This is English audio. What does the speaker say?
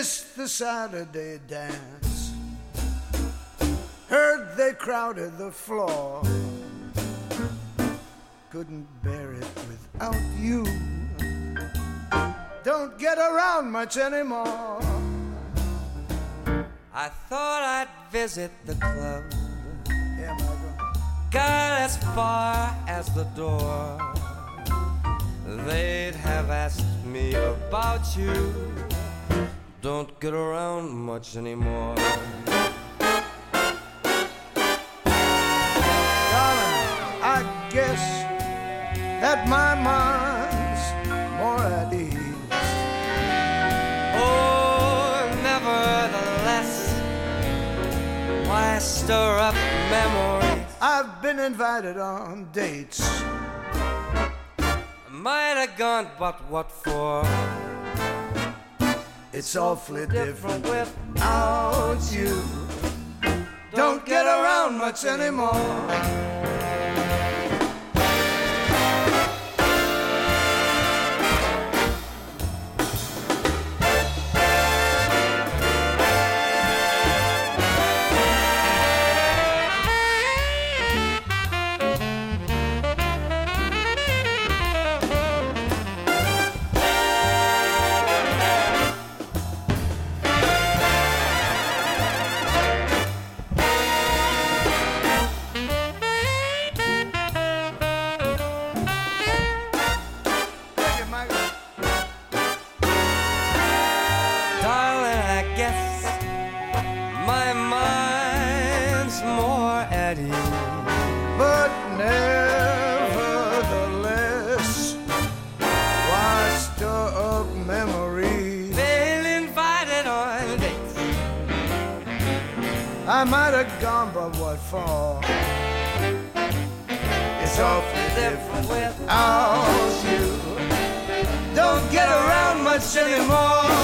Missed the Saturday dance. Heard they crowded the floor. Couldn't bear it without you. Don't get around much anymore. I thought I'd visit the club. Yeah, Michael. Got as far as the door. They'd have asked me about you. Don't get around much anymore. Darling, I guess that my mind's more at ease. Oh, nevertheless, why stir up memories? I've been invited on dates. Might have gone, but what for? It's awfully different without you. Don't get around much anymore. But nevertheless, why stir up memories? They'll invite it on dates. I might have gone, but what for? It's awfully different without you. Don't get around much anymore.